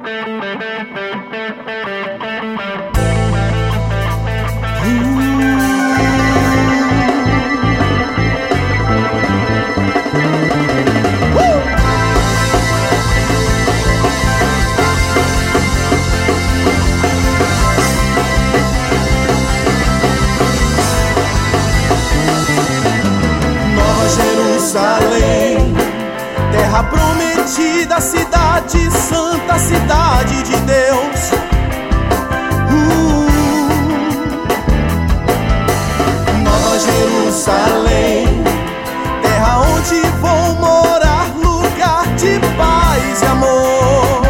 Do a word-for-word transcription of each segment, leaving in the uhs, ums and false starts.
Jerusalém, terra prometida, cidade santa, cidade de Deus. uh, Nova Jerusalém, terra onde vou morar, lugar de paz e amor.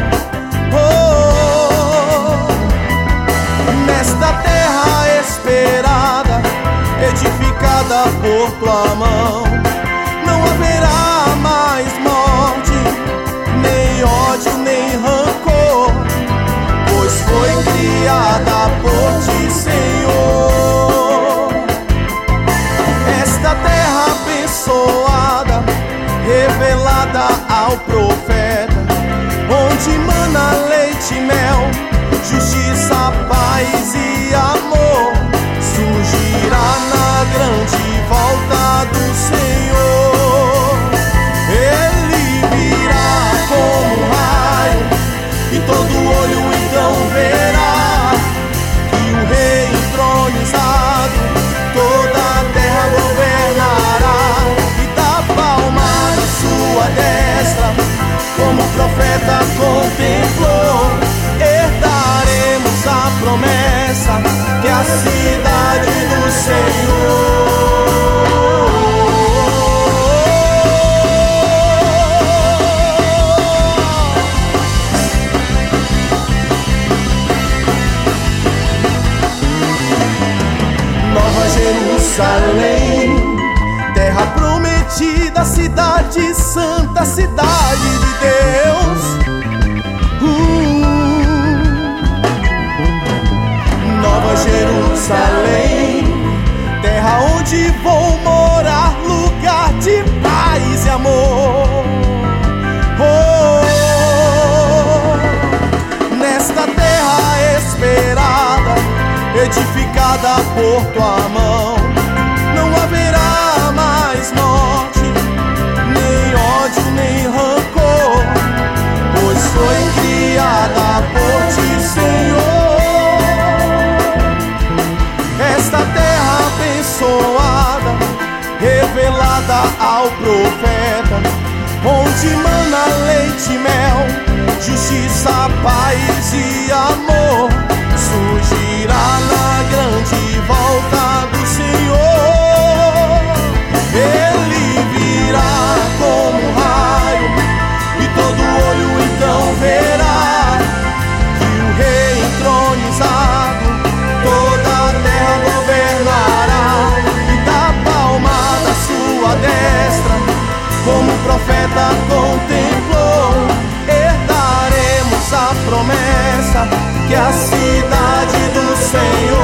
oh, Nesta terra esperada, edificada por tua mão, não haverá mais morte, nem ódio, nem rancor, pois foi criada por ti, Senhor. Esta terra abençoada, revelada ao profeta, onde mana leite e mel, justiça, paz e amor, surgirá na grande volta do Senhor. Ele virá como um raio, e todo olho então verá que o Rei entronizado toda a terra governará. E da palma de sua destra, como o profeta contemplou, herdaremos a promessa que é a cidade do Senhor. Nova Jerusalém, terra prometida, cidade santa, cidade de Deus. uh, Nova Jerusalém, terra onde vou morar, lugar de paz e amor. oh, Nesta terra esperada, edificada por tua mão, não haverá mais morte, nem ódio, nem rancor, pois foi criada por ti, Senhor. Esta terra abençoada, revelada ao profeta, onde mana leite e mel, justiça, paz e amor, surgirá na grande volta do Senhor. Ele virá como um raio, e todo olho então verá que o Rei entronizado toda a terra governará. E da palma da sua destra, como o profeta contemplou, herdaremos a promessa que é a cidade do Senhor.